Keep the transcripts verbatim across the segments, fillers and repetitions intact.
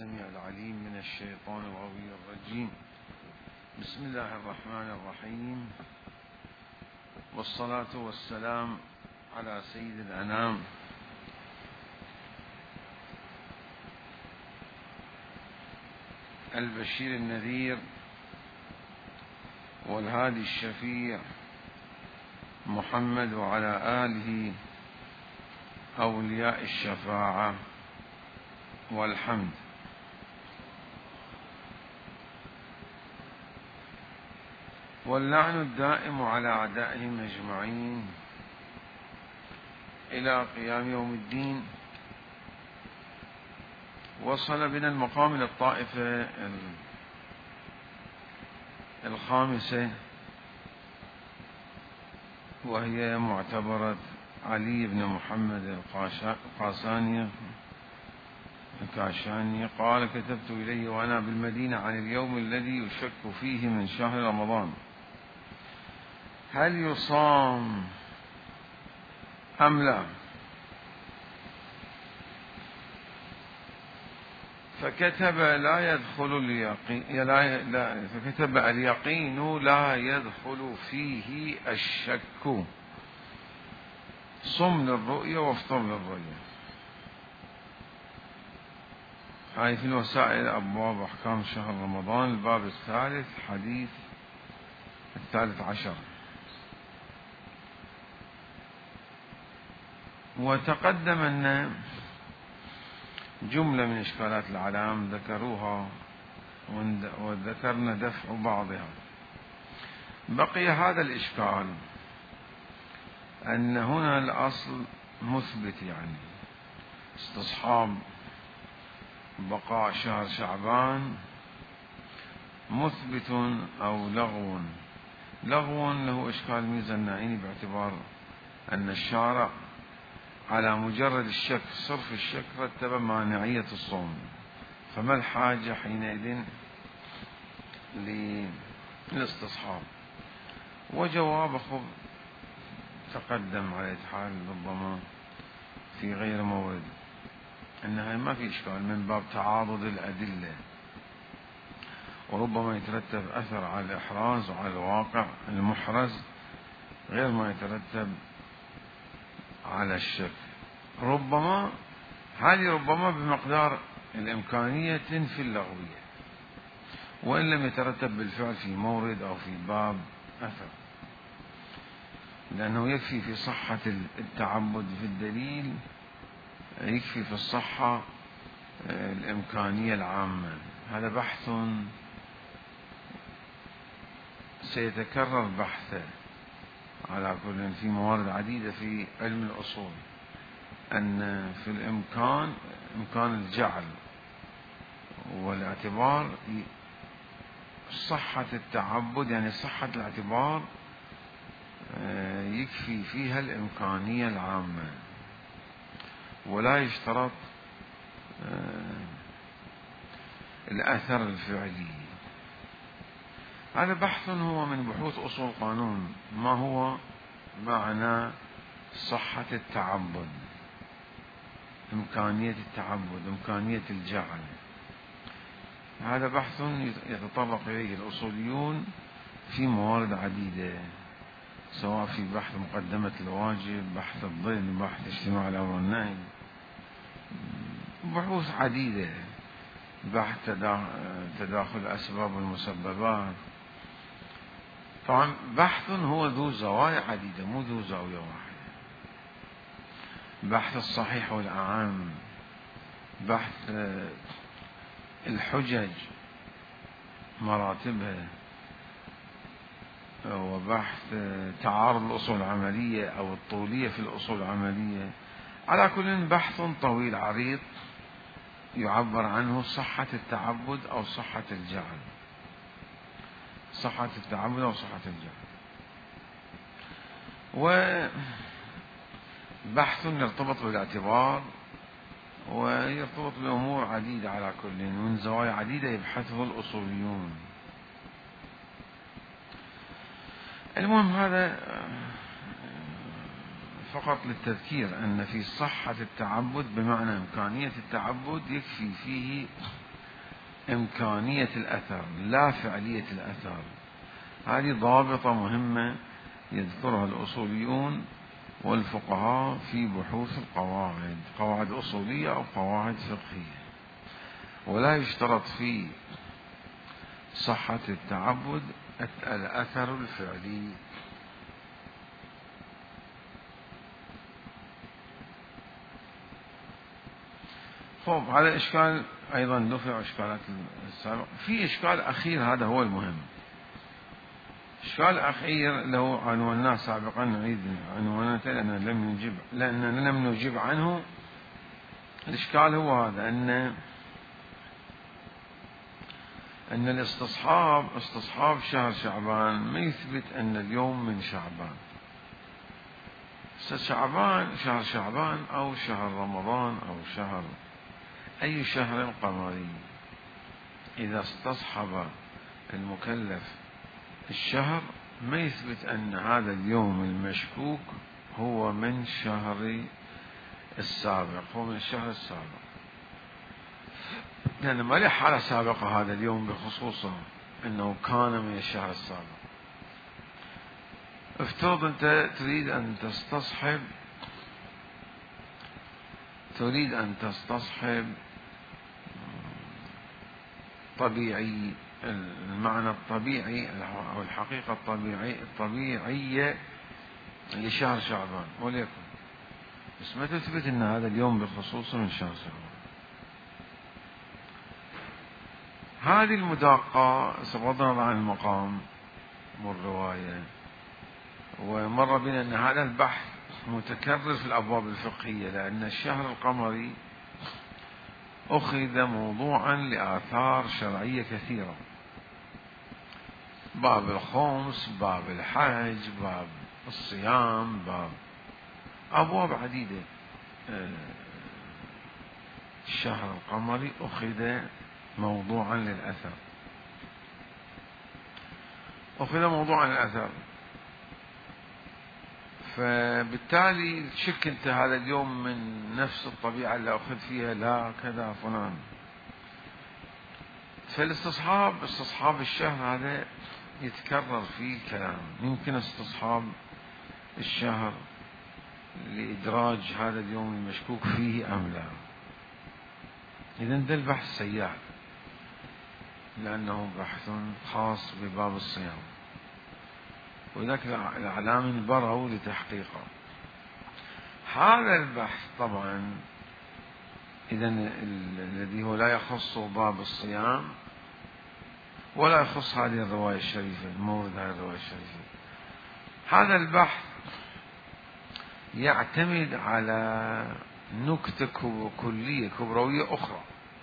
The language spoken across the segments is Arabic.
السميع العليم من الشيطان الغوي الرجيم. بسم الله الرحمن الرحيم، والصلاة والسلام على سيد الأنام البشير النذير والهادي الشفيع محمد، وعلى آله أولياء الشفاعة والحمد. واللعن الدائم على أعدائهم أجمعين إلى قيام يوم الدين. وصل بنا المقام إلى الطائفة الخامسة، وهي معتبرة علي بن محمد القاساني الكاشاني. قال: كتبت إليه وأنا بالمدينة عن اليوم الذي يشك فيه من شهر رمضان، هل يصام أم لا؟ فكتب لا يدخل اليقين لا لا فكتب اليقين لا يدخل فيه الشك، صم للرؤية وافطر للرؤية. هاي في الوسائل أبواب أحكام شهر رمضان، الباب الثالث، حديث الثالث عشر. وتقدم أن جملة من إشكالات العلام ذكروها وذكرنا دفع بعضها. بقي هذا الإشكال أن هنا الأصل مثبت، يعني استصحاب بقاء شهر شعبان مثبت أو لغو. لغو له إشكال ميزة النائين، باعتبار أن الشارع على مجرد الشك، صرف الشك، رتب مانعية الصوم، فما الحاجة حينئذ للاستصحاب؟ وجواب خب تقدم على حال ربما في غير مورد، أنها ما في إشكال من باب تعارض الأدلة، وربما يترتب أثر على الإحراز وعلى الواقع المحرز غير ما يترتب على الشك. ربما هذه ربما بمقدار الإمكانية تنفي اللغوية، وإن لم يترتب بالفعل في مورد أو في باب أثر، لأنه يكفي في صحة التعبد في الدليل، يكفي في الصحة الإمكانية العامة. هذا بحث سيتكرر بحثه على كل في موارد عديدة في علم الأصول، أن في الإمكان إمكان الجعل والاعتبار صحة التعبد، يعني صحة الاعتبار يكفي فيها الإمكانية العامة، ولا يشترط الأثر الفعلي. هذا بحث هو من بحوث أصول القانون، ما هو معنى صحة التعبد، إمكانية التعبد، إمكانية الجعل. هذا بحث يتطرق إليه الأصوليون في موارد عديدة، سواء في بحث مقدمة الواجب، بحث الظل، بحث اجتماع الأمر والنهي، بحوث عديدة، بحث تداخل الأسباب والمسببات. طبعا بحث هو ذو زوايا عديدة، مو ذو زاوية واحدة. بحث الصحيح والأعم، بحث الحجج مراتبها، وبحث تعارض الأصول العملية أو الطولية في الأصول العملية. على كل بحث طويل عريض يعبر عنه صحة التعبد أو صحة الجعل، صحة التعبد أو صحة الجعل. وبحث يرتبط بالاعتبار ويرتبط بأمور عديدة، على كل من زوايا عديدة يبحثه الأصوليون. المهم هذا فقط للتذكير أن في صحة التعبد بمعنى إمكانية التعبد يكفي فيه إمكانية الأثر لا فعلية الأثر. هذه ضابطة مهمة يذكرها الأصوليون والفقهاء في بحوث القواعد، قواعد أصولية أو قواعد فقهية. ولا يشترط في صحة التعبد الأثر الفعلي. طيب هذا إشكال أيضا دفع إشكالات السابق. في إشكال أخير هذا هو المهم، إشكال أخير لو عنواناه سابقا، نعيد عنوانته لأننا لم نجيب لأننا لم نجيب عنه. الإشكال هو هذا، أن أن الاستصحاب استصحاب شهر شعبان ما يثبت أن اليوم من شعبان. شعبان شهر شعبان أو شهر رمضان أو شهر أي شهر قمري، إذا استصحب المكلف الشهر ما يثبت أن هذا اليوم المشكوك هو من شهر السابق، هو من الشهر السابق، لأن ما له حالة سابقة هذا اليوم بخصوصه أنه كان من الشهر السابق. افترض أنت تريد أن تستصحب تريد أن تستصحب طبيعي، المعنى الطبيعي أو الحقيقة الطبيعية الطبيعية لشهر شعبان وليكن، بس ما تثبت أن هذا اليوم بخصوصه من شهر شعبان. هذه المداقة بغض النظر عن المقام والرواية، ومر بنا أن هذا البحث متكرر في الأبواب الفقهية، لأن الشهر القمري أخذ موضوعا لآثار شرعية كثيرة، باب الخمس، باب الحج، باب الصيام، باب أبواب عديدة. الشهر القمري أخذ موضوعا للأثر، أخذ موضوعا للأثر، فبالتالي تشك أنت هذا اليوم من نفس الطبيعة اللي أخذ فيها، لا كذا فلان. فالاستصحاب استصحاب الشهر هذا يتكرر فيه الكلام، يمكن استصحاب الشهر لإدراج هذا اليوم المشكوك فيه أم لا. إذن ده البحث سيال، لأنه بحث خاص بباب الصيام، وذلك الأعلام بروا لتحقيقه. هذا البحث طبعا إذن الذي هو لا يخص باب الصيام ولا يخص هذه الرواية الشريفة، مورد هذه الرواية الشريفة. هذا البحث يعتمد على نكتة كلية كبروية أخرى.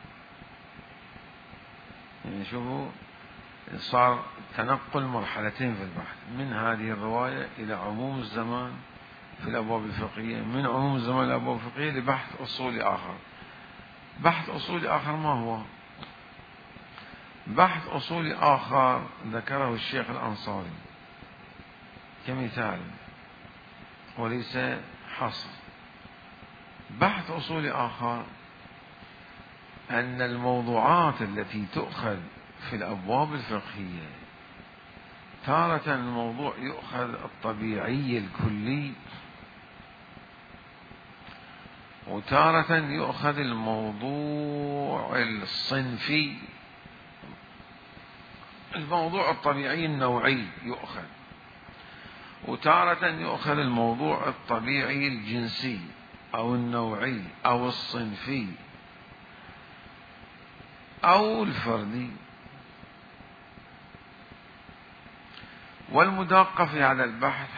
يعني شوفوا، صار تنقل مرحلتين في البحث، من هذه الرواية إلى عموم الزمان في الأبواب الفقهية، من عموم الزمان إلى الأبواب الفقهية لبحث أصولي آخر. بحث أصولي آخر ما هو؟ بحث أصولي آخر ذكره الشيخ الأنصاري كمثال وليس حصر. بحث أصولي آخر أن الموضوعات التي تؤخذ في الأبواب الفقهية تارة الموضوع يؤخذ الطبيعي الكلي، وتارة يؤخذ الموضوع الصنفي، الموضوع الطبيعي النوعي يؤخذ، وتارة يؤخذ الموضوع الطبيعي الجنسي أو النوعي أو الصنفي أو الفردي. والمداقة في هذا البحث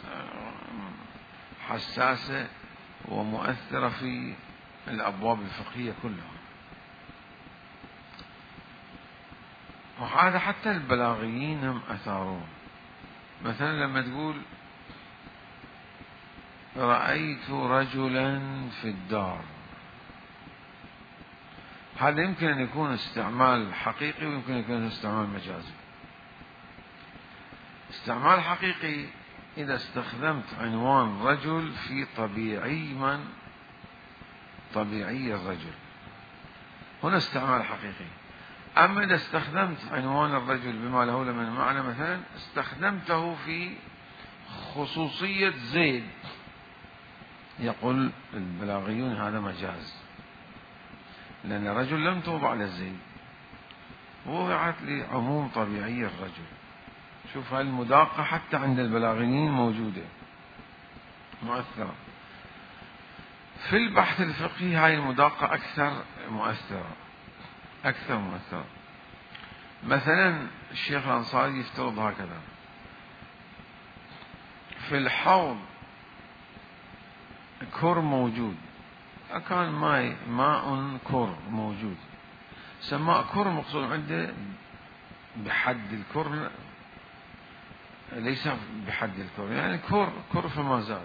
حساسة ومؤثرة في الأبواب الفقهية كلها، وهذا حتى البلاغيين هم أثاروه. مثلا لما تقول رأيت رجلا في الدار، هذا يمكن أن يكون استعمال حقيقي ويمكن أن يكون استعمال مجازي. استعمال حقيقي إذا استخدمت عنوان رجل في طبيعي من طبيعي الرجل، هنا استعمال حقيقي. أما إذا استخدمت عنوان الرجل بما له من معنى مثلا استخدمته في خصوصية زيد، يقول البلاغيون هذا مجاز، لأن الرجل لم توضع على زيد، وضعت لعموم طبيعي الرجل. شوف هاي المداقة حتى عند البلاغيين موجودة مؤثرة. في البحث الفقهي هاي المداقة أكثر مؤثرة أكثر مؤثرة. مثلا الشيخ الأنصاري يفترض هكذا: في الحوض كر موجود، كان ماء ماء كر موجود، سماء كر مقصود عنده بحد الكر، ليس بحد الكر، يعني كر كر فما زاد.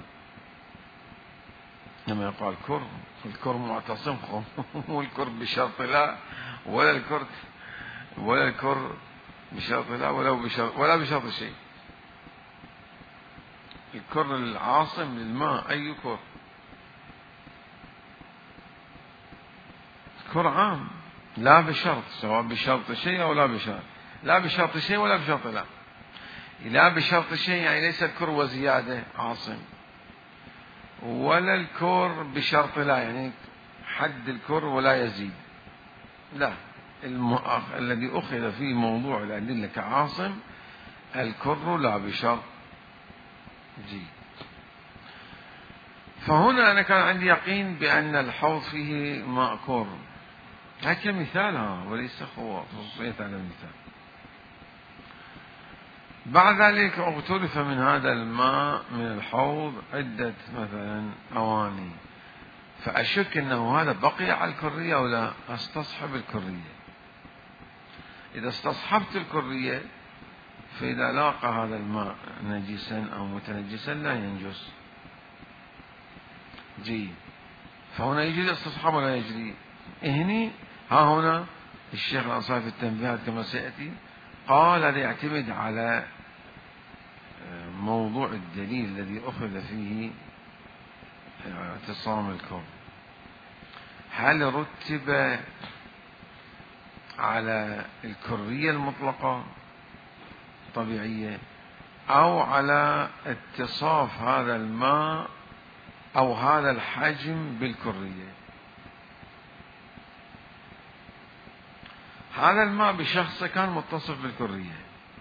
لما يقال كر، الكر معتصم مو الكر بشرط لا، ولا الكر ولا الكر بشرط لا ولا بشرط ولا بشرط شيء. الكر العاصم للماء أي كر؟ كر عام لا بشرط، سواء بشرط شيء أو لا بشرط، لا بشرط شيء ولا بشرط لا. لا بشرط شيء يعني ليس الكر وزيادة عاصم، ولا الكر بشرط لا يعني حد الكر ولا يزيد، لا. المؤخ... الذي أخذ في موضوع الأدلة كعاصم الكر لا بشرط جي. فهنا أنا كان عندي يقين بأن الحوض فيه ماء كر، هذا كمثال وليس هو خصوصية على المثال. بعد ذلك اغترف من هذا الماء من الحوض عدة مثلا أواني، فأشك أنه هذا بقي على الكرية أو لا، أستصحب الكرية. إذا استصحبت الكرية فإذا لاقى هذا الماء نجسا أو متنجسا لا ينجس جي. فهنا يجري الاستصحاب ولا يجري؟ هني ها هنا الشيخ الأنصاري في التنبيهات كما سيأتي قال يعتمد على موضوع الدليل الذي أخذ فيه اعتصام الكون، هل رتب على الكرية المطلقة طبيعية أو على اتصاف هذا الماء أو هذا الحجم بالكرية؟ هذا الماء بشخصه كان متصف بالكرية.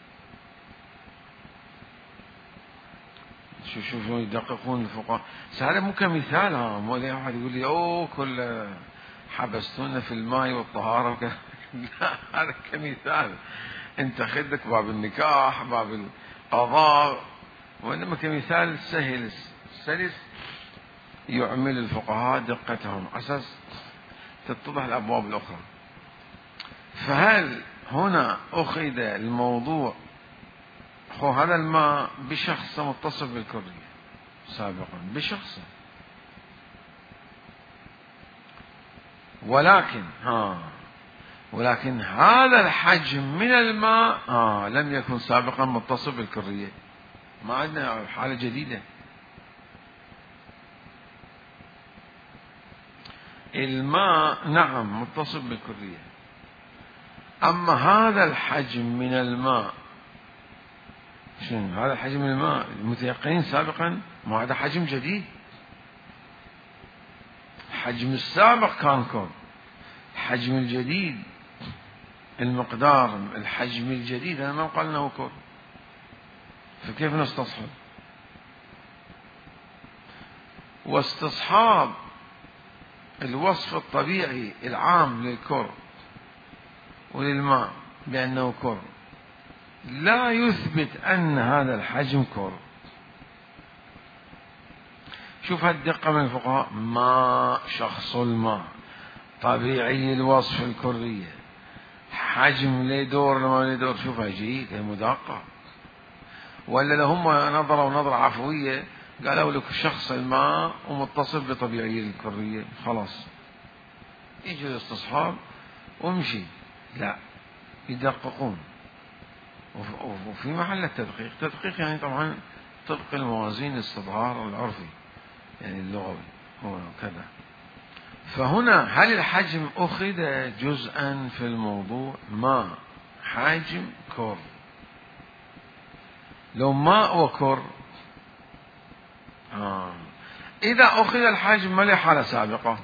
شو شو شو يدققون الفقهاء. هذا مو كمثال، ها مو لي واحد يقول لي اوه كل حبستونا في الماء والطهارة وكذا. لا، هذا كمثال، انت خدك باب النكاح باب القضاء، وانما كمثال سهل سلس يعمل الفقهاء دقتهم اساس تتضح الابواب الاخرى. فهل هنا أخذ الموضوع خو هذا الماء بشخص متصف بالكرية سابقا بشخصه، ولكن ها ولكن هذا الحجم من الماء آه لم يكن سابقا متصف بالكرية. ما عندنا حالة جديدة. الماء نعم متصف بالكرية، أما هذا الحجم من الماء شنو؟ هذا الحجم من الماء المتيقنين سابقا، ما هذا حجم جديد. الحجم السابق كان كون، الحجم الجديد المقدار الحجم الجديد أنا ما قال أنه كون، فكيف نستصحب؟ واستصحاب الوصف الطبيعي العام للكر وللماء بأنه كر لا يثبت أن هذا الحجم كر. شوف هالدقة من الفقهاء، ماء شخص الماء طبيعي الوصف الكرية، حجم ليه دور لما ليه دور. شوف هاي مدقق. ولا لهم نظروا نظرة عفوية قالوا لك شخص الماء ومتصف بطبيعي الكرية خلاص يجي الاستصحاب وامشي. لا، يدققون وفي محل التدقيق. تدقيق يعني طبعا طبق الموازين الاستظهار العرفي يعني اللغوي هو كذا. فهنا هل الحجم أخذ جزءا في الموضوع؟ ما حجم كر، لو ماء وكر آه. إذا أخذ الحجم ما له حالة سابقة،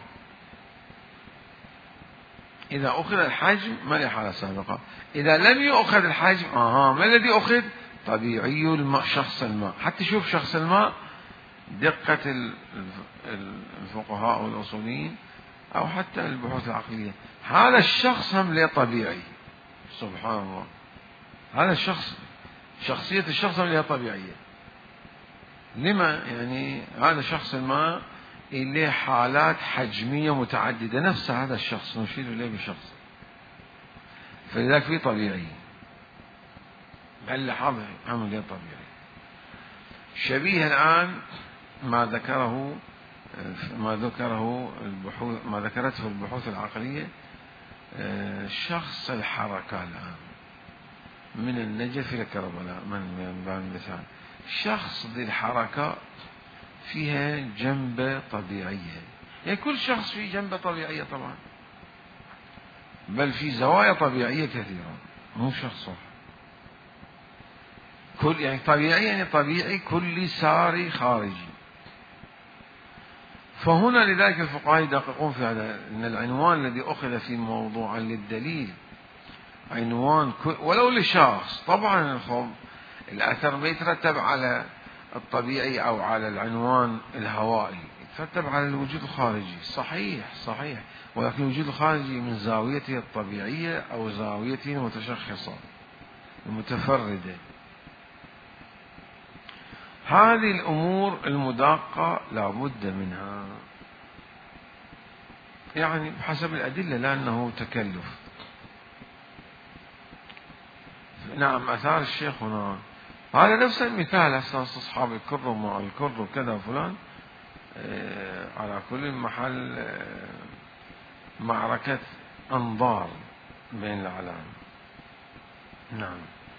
إذا أخذ الحجم ما له حالة سابقة. إذا لم يؤخذ الحجم آه ما الذي أخذ؟ طبيعي الماء، شخص الماء. حتى شوف شخص الماء دقة الفقهاء والأصوليين أو حتى البحوث العقلية، هذا الشخص هم ليه طبيعي. سبحان الله، هذا الشخص شخصية الشخص هم ليه طبيعية. لما؟ يعني هذا شخص ما إليه حالات حجمية متعددة، نفس هذا الشخص نشير إليه بشخص، فلذلك في طبيعي. بل حاضر هم ليه طبيعي. شبيه الآن ما ذكره ما ذكره البحوث ما ذكرته البحوث العقلية، شخص الحركة الآن من النجف إلى كربلاء من باب المثال، شخص ذي الحركة فيها جنبة طبيعية. يعني كل شخص فيه جنبة طبيعية طبعا، بل في زوايا طبيعية كثيرة، مو شخص واحد. كل يعني طبيعي يعني طبيعي كلي ساري خارجي. فهنا لذلك الفقهاء يدققون في هذا، أن العنوان الذي أخذ في موضوع للدليل عنوان ولو لشخص. طبعا الأثر ما يترتب على الطبيعي أو على العنوان الهوائي، يترتب على الوجود الخارجي. صحيح صحيح، ولكن الوجود الخارجي من زاويته الطبيعية أو زاويته المتشخصة المتفردة. هذه الأمور المدققة لا بد منها، يعني بحسب الأدلة، لأنه تكلف. نعم أثار الشيخ هنا هذا نفس المثال. أساس أصحاب الكر ومع الكر وكذا فلان آه على كل محل آه معركة أنظار بين الأعلام. نعم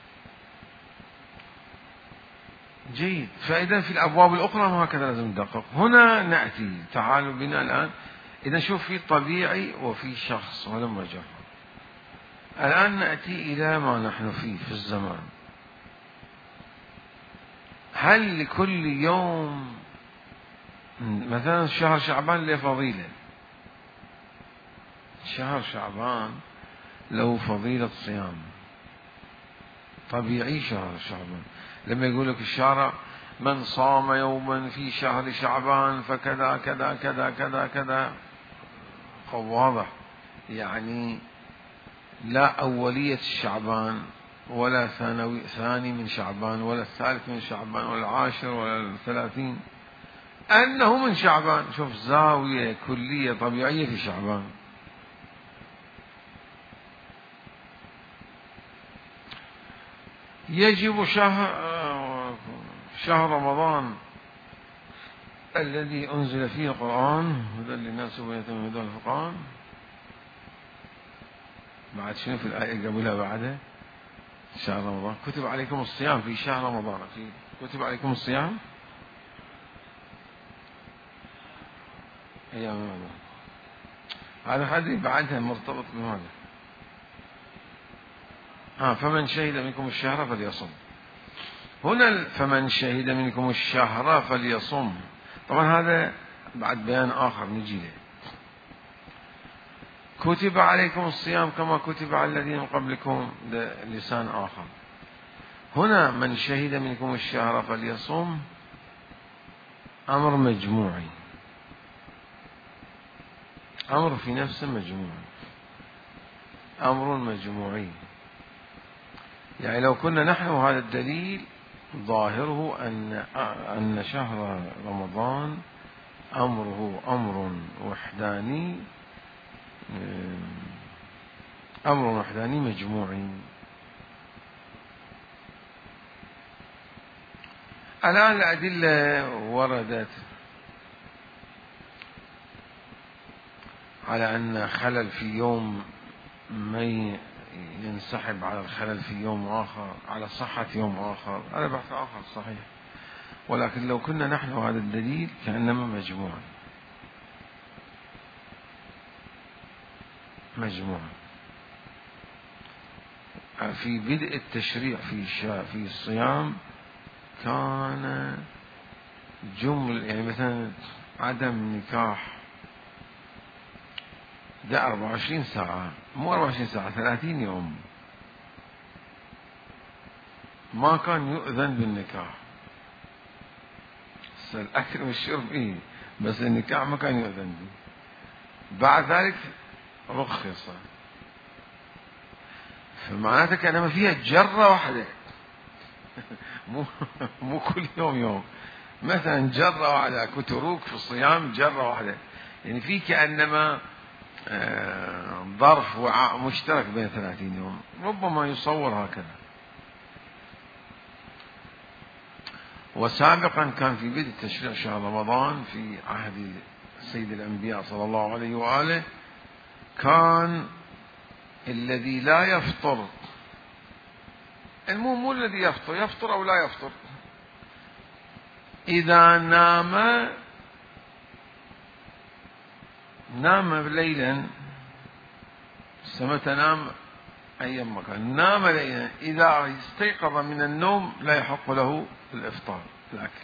جيد. فإذا في الأبواب الأخرى ما هكذا لازم ندقق. هنا نأتي، تعالوا بنا الآن، إذا شوف في طبيعي وفي شخص ولما جرى. الآن نأتي إلى ما نحن فيه في الزمان. هل لكل يوم مثلا شهر شعبان له فضيلة؟ شهر شعبان له فضيلة صيام طبيعي. شهر شعبان لما يقول لك الشارع من صام يوما في شهر شعبان فكذا كذا كذا كذا كذا، واضح يعني لا أولية شعبان ولا ثانوي ثاني من شعبان ولا الثالث من شعبان ولا العاشر ولا الثلاثين، أنه من شعبان. شوف زاوية كلية طبيعية في شعبان. يجب شهر شهر رمضان الذي أنزل فيه القرآن هدى للناس وبينة من الهدى والفرقان. بعد شنو في الآية قبلها بعدها؟ شهر رمضان كتب عليكم الصيام في شهر رمضان، في كتب عليكم الصيام أيام رمضان. هذا حديث بعدها مرتبط بهذا. ها فمن شهد منكم الشهر فليصم. هنا فمن شهد منكم الشهر فليصم، طبعا هذا بعد بيان آخر نجي له. كتب عليكم الصيام كما كتب على الذين من قبلكم، لسان آخر. هنا من شهد منكم الشهر فليصم أمر مجموعي، أمر في نفسه مجموعي، أمر مجموعي. يعني لو كنا نحن هذا الدليل ظاهره أن أن شهر رمضان أمره أمر وحداني، أمر وحداني مجموعي. الآن الأدلة وردت على أن خلل في يوم ما ينسحب على الخلل في يوم آخر، على صحة يوم آخر، هذا بحث آخر صحيح. ولكن لو كنا نحن هذا الدليل كأنما مجموعة. مجموعة. في بدء التشريع في في الصيام كان جمل، يعني مثلا عدم نكاح ده أربعة وعشرين ساعة، مو أربعة وعشرين ساعة، ثلاثين يوم ما كان يؤذن بالنكاح. الأكل والشرب إيه، بس النكاح ما كان يؤذن به. بعد ذلك رخص، فمعناته كأنما فيها جرة واحدة مو مو كل يوم يوم، مثلا جرة واحدة كتروك في الصيام، جرة واحدة، يعني في كأنما ظرف وعاء مشترك بين ثلاثين يوم، ربما يصور هكذا. وسابقا كان في بدء تشريع شهر رمضان في عهد سيد الأنبياء صلى الله عليه وآله، كان الذي لا يفطر، المهم مو الذي يفطر، يفطر أو لا يفطر، إذا نام نام ليلا، سمت نام أي مكان، نام ليلا، إذا استيقظ من النوم لا يحق له الإفطار الأكل.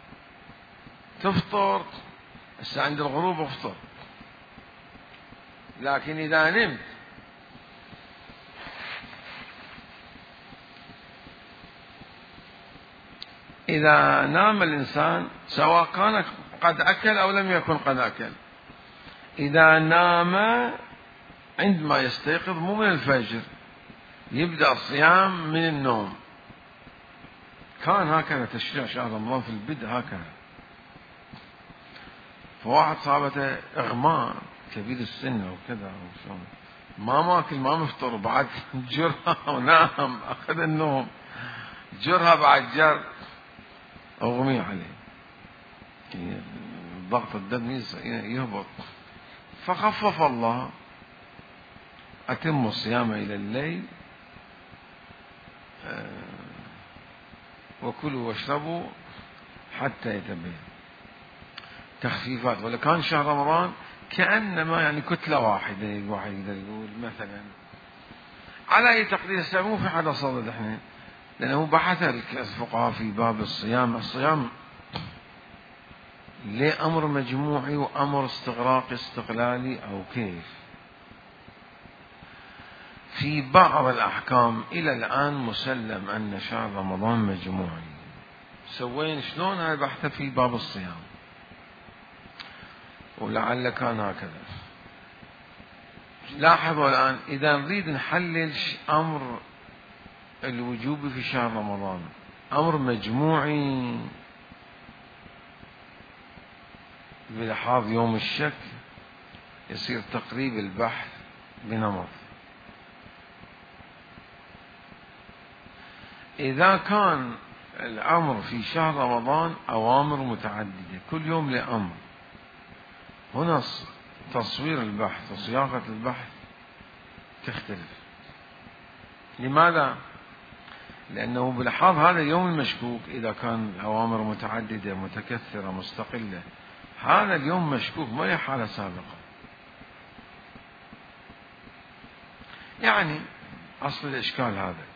تفطر الساعة عند الغروب افطر، لكن إذا نمت إذا نام الإنسان سواء كان قد أكل أو لم يكن قد أكل، إذا نام عندما يستيقظ مو من الفجر، يبدأ الصيام من النوم. كان هكذا تشريع شهر رمضان في البدء هكذا. فواحد صابته إغماء كبير السن وكذا، ما ماكل ما مفطر، بعد جرها ونام أخذ النوم، جرها بعد جر أغمي عليه، ضغط الدم يهبط، فخفف الله: أتم الصيام إلى الليل وكلوا واشربوا حتى يتبين. تخفيفات. ولا كان شهر رمضان كأنما يعني كتلة واحدة، الواحد يقدر يقول مثلا على أي تقدير، مو في حدا صدد احنا، لأنه بحث الفقهاء في باب الصيام، الصيام ليه أمر مجموعي وأمر استغراقي استقلالي أو كيف؟ في بعض الأحكام إلى الآن مسلم أن شهر رمضان مجموعي. سوين شلون هذا بحث في باب الصيام، ولعل كان هكذا. لاحظوا الآن إذا نريد نحلل أمر الوجوب في شهر رمضان، أمر مجموعي بلحاظ يوم الشك، يصير تقريب البحث بنمط. إذا كان الأمر في شهر رمضان أوامر متعددة كل يوم لأمر، هنا تصوير البحث وصياغة البحث تختلف. لماذا؟ لأنه بلحاظ هذا اليوم المشكوك، إذا كان الأوامر متعددة متكثرة مستقلة، هذا اليوم مشكوك ما هي حالة سابقة. يعني أصل الإشكال هذا،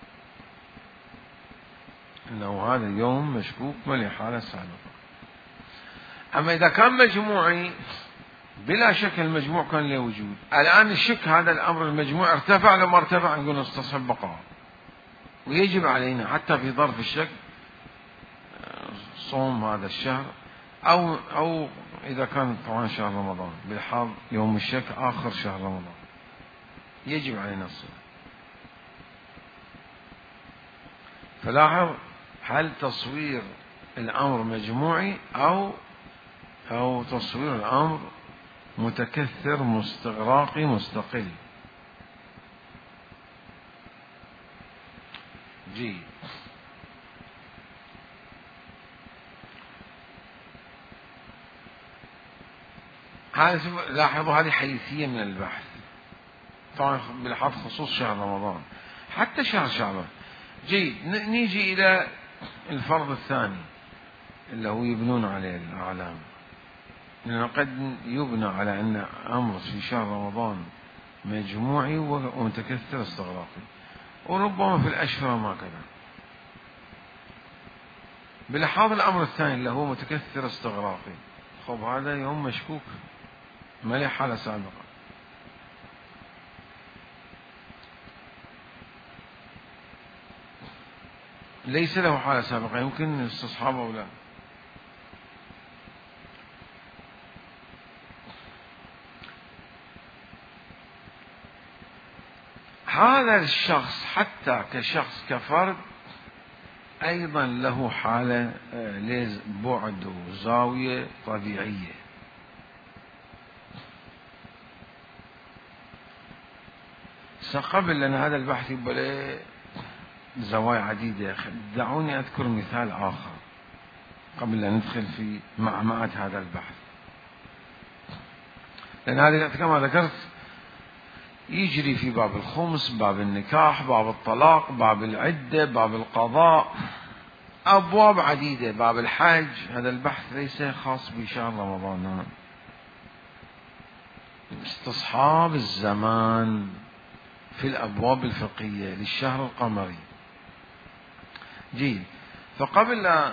أنه هذا اليوم مشكوك ما هي حالة سابقة. أما إذا كان مجموعي بلا شك المجموع كان له وجود. الآن الشك هذا الأمر المجموع ارتفع لما ارتفع، نقول نستصحب بقاء، ويجب علينا حتى في ظرف الشك صوم هذا الشهر، أو أو إذا كان طبعا شهر رمضان بلحاظ يوم الشك آخر شهر رمضان يجب علينا الصوم. فلاحظ، هل تصوير الأمر مجموعي أو أو تصوير الأمر متكثر مستغراقي مستقل؟ جيد. لاحظوا هذه حيثية من البحث، طبعا بلحاظ خصوص شهر رمضان، حتى شهر شعبان. جيد. نيجي إلى الفرض الثاني اللي هو يبنون عليه الأعلام، لأنه قد يبنى على أن أمر في شهر رمضان مجموعي ومتكثر استغراقي، وربما في الأشهر ما كذا. بلحاظ الأمر الثاني اللي هو متكثر استغراقي، خب هذا يوم مشكوك ما له حالة سابقة. ليس له حالة سابقة يمكن استصحابه أو لا. هذا الشخص حتى كشخص كفرد أيضا له حالة بعد وزاوية طبيعية. قبل أن هذا البحث يبقى له زوايا عديدة، دعوني أذكر مثال آخر قبل أن ندخل في معمعة هذا البحث، لأن هذا كما ذكرت يجري في باب الخمس، باب النكاح، باب الطلاق، باب العدة، باب القضاء، أبواب عديدة، باب الحج. هذا البحث ليس خاص بشهر رمضان، استصحاب الزمان في الأبواب الفقهية للشهر القمري. جيد، فقبل لا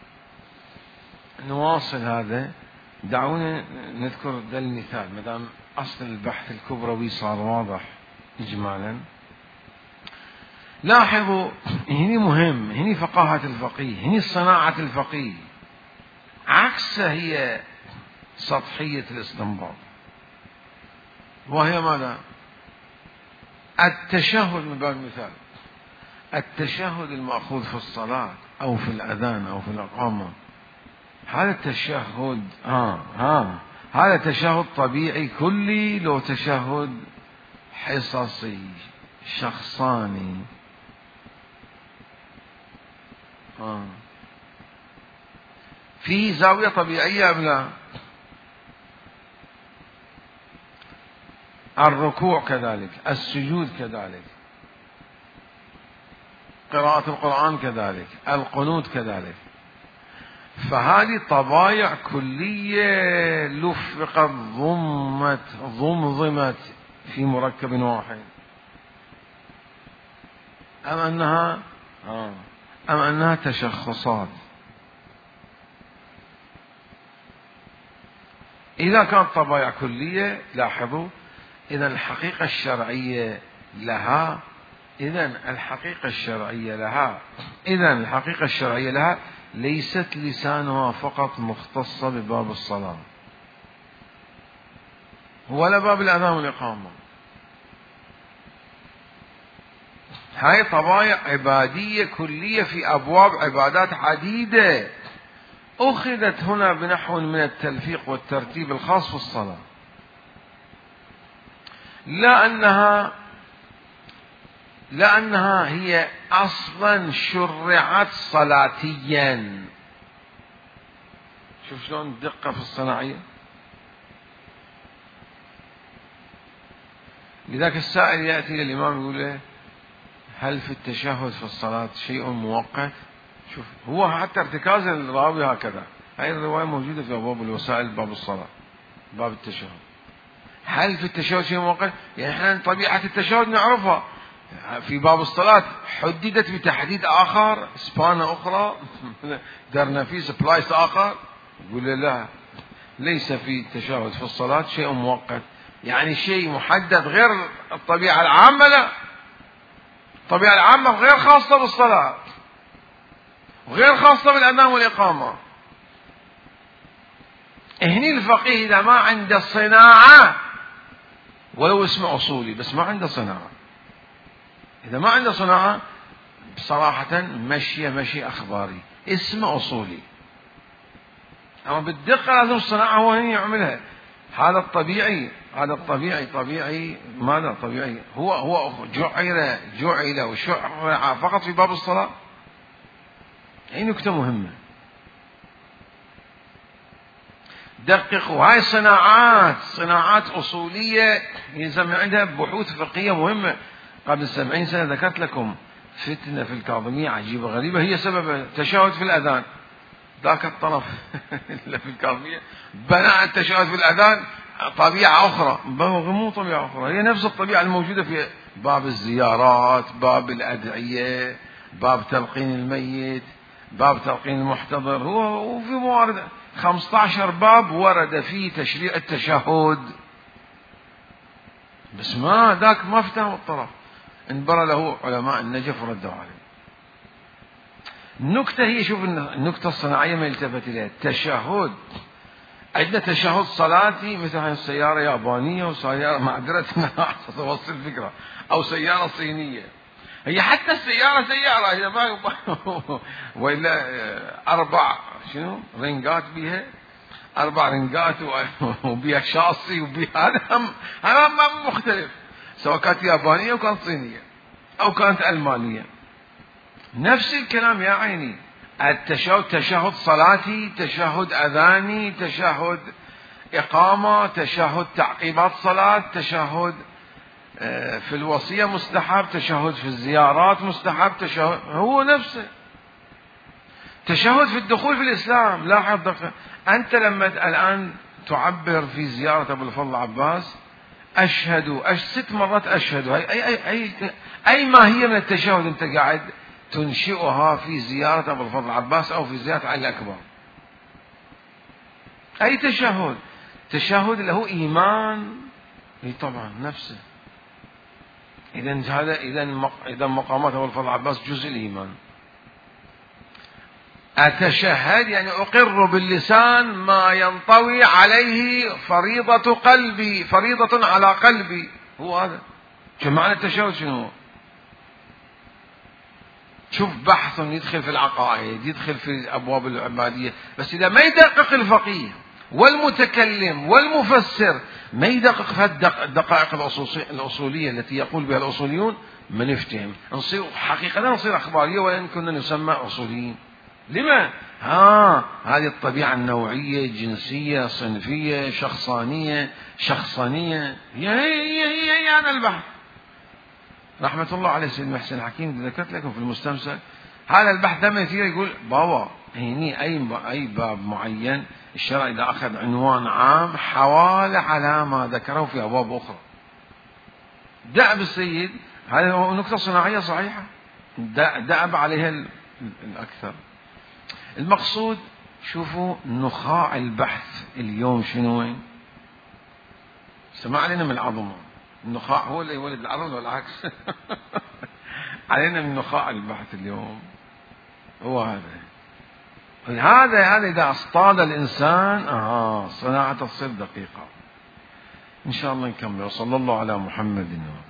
نواصل هذا دعونا نذكر ذا المثال مدام أصل البحث الكبروي صار واضح إجمالا. لاحظوا هني مهم، هني فقاهة الفقيه، هني صناعة الفقيه، عكس هي سطحية الاستنباط، وهي ماذا؟ التشهد من باب المثال، التشهد المأخوذ في الصلاة أو في الأذان أو في الإقامة، هذا التشهد ها ها هذا تشهد طبيعي كلي لو تشهد حصصي شخصاني. آه. في زاوية طبيعية أم لا؟ الركوع كذلك، السجود كذلك، قراءة القرآن كذلك، القنوت كذلك. فهذه طبايع كلية لفقت ضمت ضمضمت في مركب واحد، أم أنها آه. أم أنها تشخصات؟ إذا كانت طبايع كلية لاحظوا إذا الحقيقة الشرعية لها إذا الحقيقة الشرعية لها إذا الحقيقة الشرعية لها ليست لسانها فقط مختصة بباب الصلاة ولا باب الأذان والإقامة. هاي طبايع عبادية كلية في أبواب عبادات عديدة أخذت هنا بنحو من التلفيق والترتيب الخاص في الصلاة، لا أنها لأنها هي أصلا شرعت صلاتيا. شوف شلون الدقة في الصناعية. لذلك السائل يأتي للإمام يقول له هل في التشهد في الصلاة شيء مؤقت؟ شوف هو حتى ارتكاز الراوي هكذا، هذه الرواية موجودة في أبواب الوسائل باب الصلاة باب التشهد. هل في التشهد شيء مؤقت؟ يعني احنا طبيعة التشهد نعرفها، في باب الصلاة حددت بتحديد آخر، سبانة أخرى، درنفيس بلايس آخر. يقول لا، ليس في التشهد في الصلاة شيء مؤقت، يعني شيء محدد غير الطبيعة العامة. لا، الطبيعة العامة غير خاصة بالصلاة وغير خاصة بالأذان والإقامة. هني الفقيه إذا ما عنده صناعة ولو اسم أصولي بس ما عنده صناعة، إذا ما عنده صناعة بصراحة مشي مشي أخباري اسم أصولي، أما بالدقة لازم الصناعة هو هني يعملها. هذا الطبيعي هذا الطبيعي طبيعي ماذا طبيعي هو هو جعل جعل وشرع فقط في باب الصلاة. هي نكتة مهمة، دققوا. هاي صناعات صناعات أصولية يلزم عندها بحوث فقهية مهمة. قبل سبعين سنة ذكرت لكم فتنة في الكاظمية عجيبة غريبة، هي سبب تشهد في الأذان. ذاك الطرف اللي في الكاظمية بنى التشهد في الأذان، طبيعة أخرى، مو طبيعة أخرى، هي نفس الطبيعة الموجودة في باب الزيارات، باب الأدعية، باب تلقين الميت، باب تلقين المحتضر. هو وفي موارد خمسة عشر باب ورد فيه تشريع التشهد، بس ما ذاك ما فتهم الطرف، انبرى له علماء النجف وردوا عليه. النكتة هي، شوف النكتة الصناعية ما يلتفت إليها، التشهد عندنا تشهد صلاتي مثل هاي السيارة يابانية وسيارة معذرة توصل الفكرة، أو سيارة صينية. هي حتى السيارة سيارة إذا ما وإلا أربع شنو رنجات بيها، أربع رنجات وبيها شاصي وبيها، هذا هذا ما مختلف، سواء كانت يابانية أو كانت صينية أو كانت ألمانية، نفس الكلام يا عيني. التشهد تشهد صلاتي، تشهد أذاني، تشهد إقامة، تشهد تعقيبات صلاة، تشهد في الوصية مستحب، تشهد في الزيارات مستحب، تشهد هو نفسه. تشهد في الدخول في الإسلام. لاحظ دقيقة، أنت لما الآن تعبر في زيارة أبو الفضل العباس أشهد أش ست مرات أشهد، أي, أي, أي, أي ما هي من التشهد أنت قاعد تنشئها في زيارة أبو الفضل العباس أو في زيارة علي الأكبر. أي تشهد، تشهد له إيمان، اي طبعا نفسه. إذا هذا إذا إذا مقامات أبو الفضل العباس جزء الإيمان. أتشهد يعني أقر باللسان ما ينطوي عليه فريضة قلبي، فريضة على قلبي، هو هذا. شو معنى التشهد؟ شنو؟ شوف بحث يدخل في العقائد، يدخل في أبواب العبادية، بس إذا ما يدقق الفقيه والمتكلم والمفسر، ما يدقق في الدقائق الأصولية التي يقول بها الأصوليون، ما نفتهم، نصير حقيقة نصير أخبارية ولا كنا نسمى أصوليين. لما؟ ها هذه الطبيعة النوعية، جنسية، صنفية، شخصانية، شخصانية، هي هي هي, هي هذا البحث. رحمة الله عليه سيد محسن حكيم، ذكرت لكم في المستمسك هذا البحث لما يصير يقول بابا هني أي أي باب معين الشرع إذا أخذ عنوان عام حوال على ما ذكره في أبواب أخرى. دأب السيد هذا نكتة صناعية صحيحة، دأب عليها الأكثر. المقصود شوفوا نخاع البحث اليوم شنو وين؟ سمع علينا من العظمة، النخاع هو اللي يولد العظمة والعكس. علينا من نخاع البحث اليوم هو هذا. هذا هذا إذا اصطاد الإنسان آه صناعة تصير دقيقة. إن شاء الله نكمل. وصلى الله على محمد.